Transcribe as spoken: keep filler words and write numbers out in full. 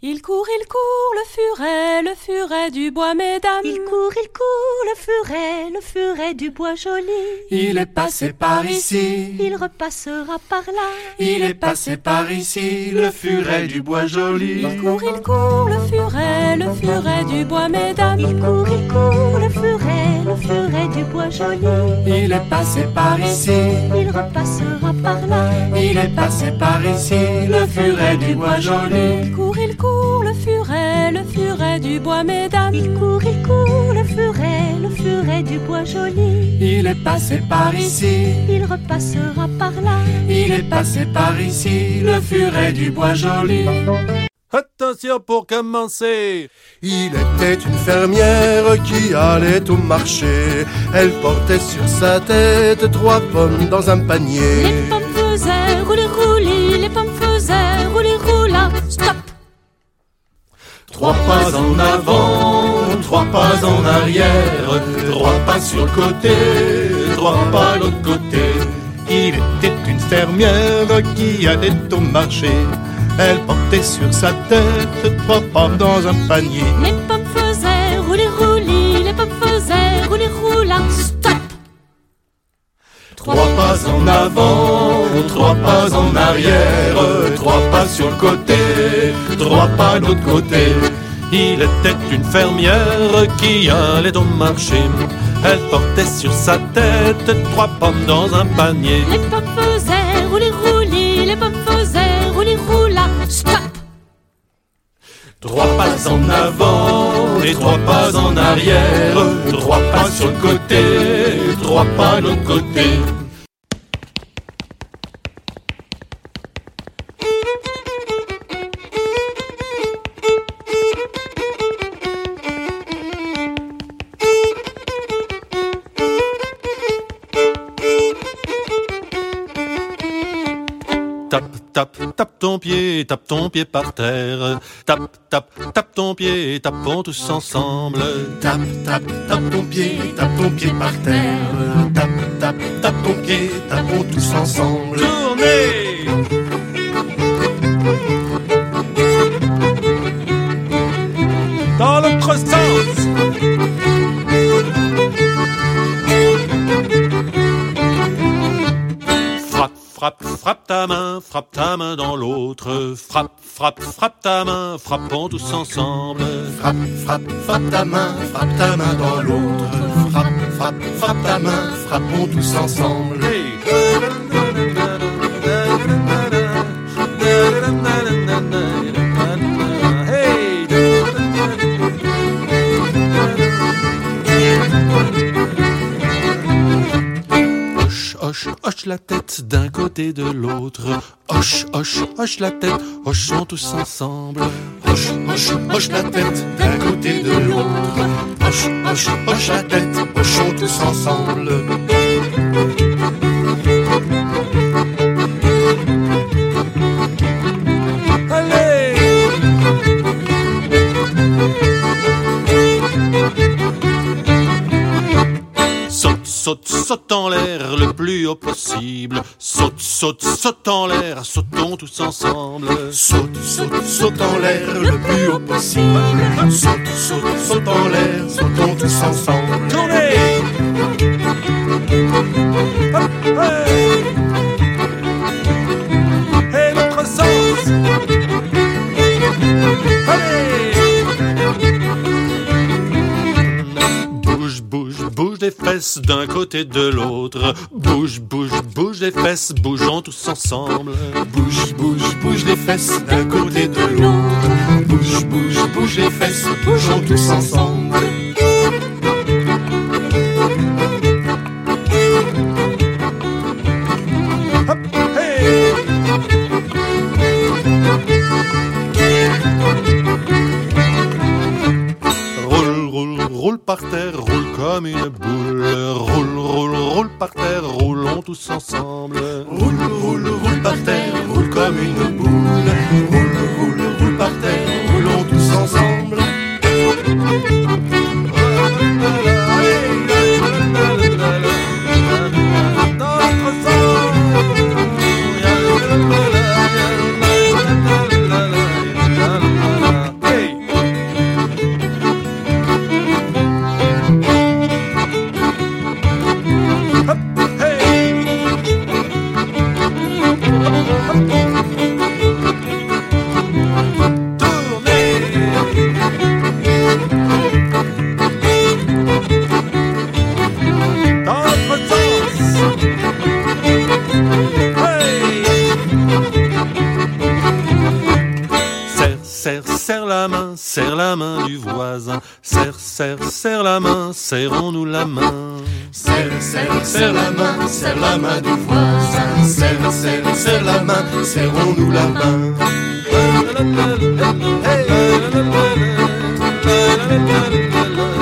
Il court, il court, le furet, le furet du bois, mesdames. Il court, il court, le furet, le furet du bois joli. Il est passé par ici, il repassera par là. Il est passé par ici, le furet du bois joli. Il court, il court, le furet, le furet du bois, mesdames. Il court, il court, le furet, le furet du bois joli. Il est passé par ici, il repassera par là. Il est passé par ici, le furet du bois joli. Il court, il court, le furet, le furet du bois, mesdames. Il court, il court, le furet, le furet du bois joli. Il est passé par ici, il repassera par là. Il est passé par ici, le furet du bois joli. Attention pour commencer. Il était une fermière qui allait au marché. Elle portait sur sa tête trois pommes dans un panier. Les pommes faisaient rouler, rouler, les pommes faisaient rouler, rouler. Stop! Trois pas en avant, trois pas en arrière, trois pas sur le côté, trois pas l'autre côté. Il était une fermière qui allait au marché. Elle portait sur sa tête trois pommes dans un panier. Les pommes faisaient rouler, rouler, les pommes faisaient rouler, rouler. Stop! Trois pas en avant, trois pas en arrière, trois pas sur le côté, trois pas de l'autre côté. Il était une fermière qui allait au marché. Elle portait sur sa tête trois pommes dans un panier. Les pommes faisaient rouler, rouler, les pommes faisaient rouler, rouler. Stop! Trois pas en avant et trois pas en arrière, trois pas sur le côté, trois pas de l'autre côté. Tape, tape, tape ton pied, tape ton pied par terre. Tape, tape, tape ton pied, tapons tous ensemble. Tape, tape, tape ton pied, tape ton pied par terre. Tape, tape, tape ton pied, tapons tous ensemble. Tournez! Dans l'autre sens! Frappe, frappe ta main, frappe ta main dans l'autre. Frappe, frappe, frappe ta main, frappons tous ensemble. Frappe, frappe, frappe ta main, frappe ta main dans l'autre. Frappe, frappe, frappe ta main, frappons tous ensemble. Hey. Hoche, hoche la tête d'un côté de l'autre. Hoche, hoche, hoche la tête, hochons tous ensemble. Hoche, hoche, hoche la tête d'un côté de l'autre. Hoche, hoche, hoche la tête, hochons tous ensemble. Allez! Saute, saute, saute en l'air le plus haut possible. Saute, saute, saute en l'air, sautons tous ensemble. Saute, saute, saute en l'air le plus haut possible. Saute, saute, saute en l'air, sautons tous ensemble. Tournez! Hop, hey! Et l'autre sens! Allez! Bouge, bouge, bouge les fesses d'un côté de l'autre. Bouge, bouge, bouge les fesses, bougeons tous ensemble. Bouge, bouge, bouge les fesses d'un côté de l'autre. Bouge, bouge, bouge les fesses, bougeons tous ensemble. Hop, hey! Roule, roule, roule par terre, roule comme une boule. Roule, roule, roule par terre, roulons tous ensemble. Roule, roule, roule par terre, roule comme une boule. Roule, roule, roule par terre, roulons tous ensemble. Dans l'autre sens. serre, serre la main, serre la main du voisin. Serre, serre, serre la main, serrons-nous la main. Serre, serre, serre la main, serre la main du voisin. Serre, serre, serre la main, serrons-nous la main. Hey,